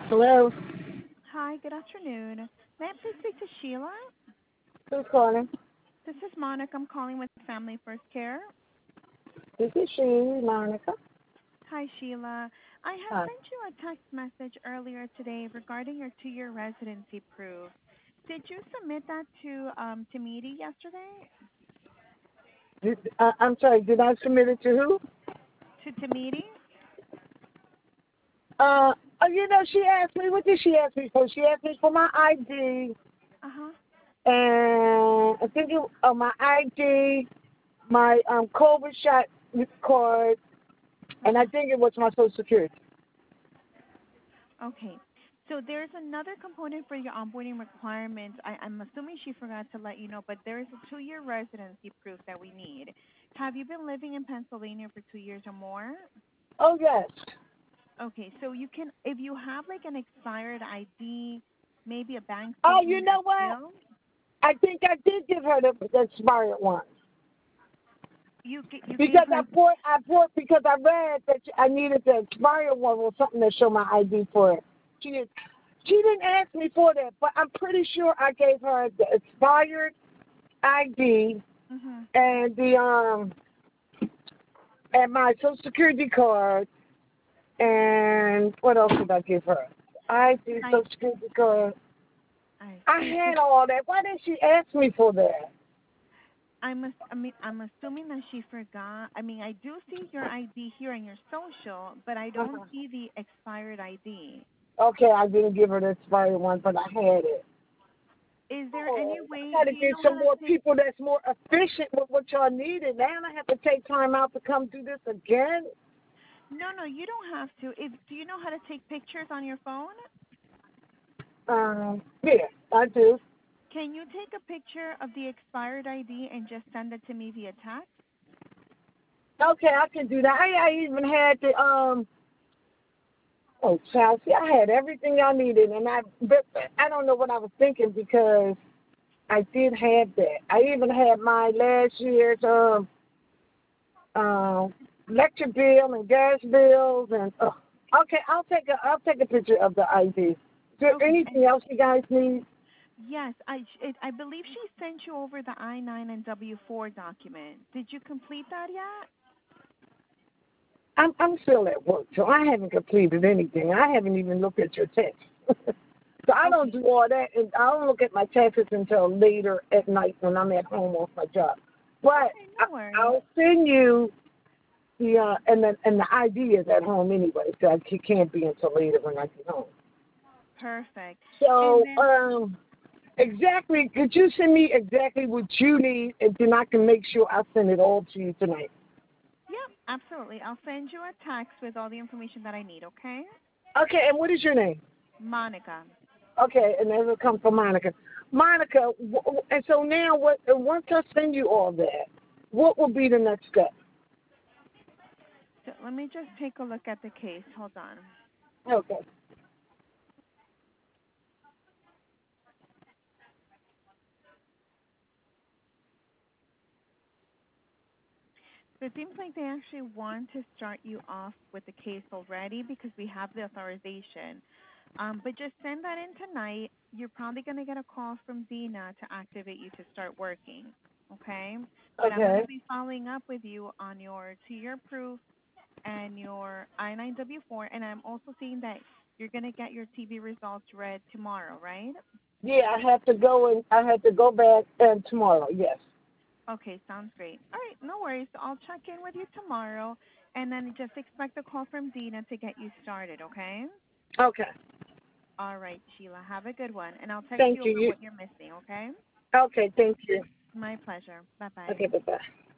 Hello. Hi, good afternoon. May I please speak to Sheila? Who's calling? This is Monica. I'm calling with Family First Care. This is she, Monica. Hi, Sheila. I have Hi. sent you a text message earlier today regarding your 2-year residency proof. Did you submit that to Meady yesterday? I'm sorry. Did I submit it to who? To Meady? She asked me. What did she ask me for? She asked me for my ID, Uh-huh. and I think my ID, my COVID shot card, and I think it was my Social Security. Okay. So there's another component for your onboarding requirements. I'm assuming she forgot to let you know, but there is a 2-year residency proof that we need. Have you been living in Pennsylvania for 2 years or more? Oh yes. Okay, so you can, if you have like an expired ID, maybe a bank Oh, you statement know or what? bill, I think I did give her the expired one. you gave Because her. I bought because I read that I needed the expired one or something to show my ID for it. She didn't ask me for that, but I'm pretty sure I gave her the expired ID Mhm. and and my Social Security card, and what else did I give her? ID, I Social Security card. I I see. had all that. Why didn't she ask me for that? I'm assuming that she forgot. I mean, I do see your ID here and your social, but I don't Uh-huh. see the expired ID. Okay, I didn't give her the expired one, but I had it. Is there Oh, any way? I got to Do you get know how some to more take? people that's more efficient with what y'all needed. Now I have to take time out to come do this again. No, you don't have to. If do you know how to take pictures on your phone? Yeah, I do. Can you take a picture of the expired ID and just send it to me via text? Okay, I can do that. I even had the oh, child, see, I had everything I needed, and but I don't know what I was thinking because I did have that. I even had my last year's lecture bill and gas bills and okay, I'll take a picture of the ID. Is there Okay. anything else you guys need? Yes, I believe she sent you over the I-9 and W-4 document. Did you complete that yet? I'm still at work, so I haven't completed anything. I haven't even looked at your text. So I don't Okay. do all that, and I don't look at my taxes until later at night when I'm at home off my job. But Okay, no worries. I'll send you the and the ID is at home anyway, so it can't be until later when I get home. Perfect. And So then, exactly, could you send me exactly what you need, and then I can make sure I send it all to you tonight. yep, absolutely. I'll send you a text with all the information that I need, okay? Okay, and what is your name? Monica. Okay, and that'll come from Monica. Monica, and so now, once I send you all that, what will be the next step? So let me just take a look at the case. Hold on. Okay. So it seems like they actually want to start you off with the case already because we have the authorization. But just send that in tonight. You're probably going to get a call from Dina to activate you to start working. Okay? But I'm going Okay. to be following up with you on your 2-year proof and your I-9W4. And I'm also seeing that you're going to get your TB results read tomorrow, right? Yeah, I have to go back and tomorrow. Yes. Okay, sounds great. All right, no worries. I'll check in with you tomorrow, and then just expect a call from Dina to get you started, okay? Okay. All right, Sheila. Have a good one, and I'll text Thank you you. over what you're missing, okay? Okay. Thank you. My pleasure. Bye-bye. Okay. Bye bye.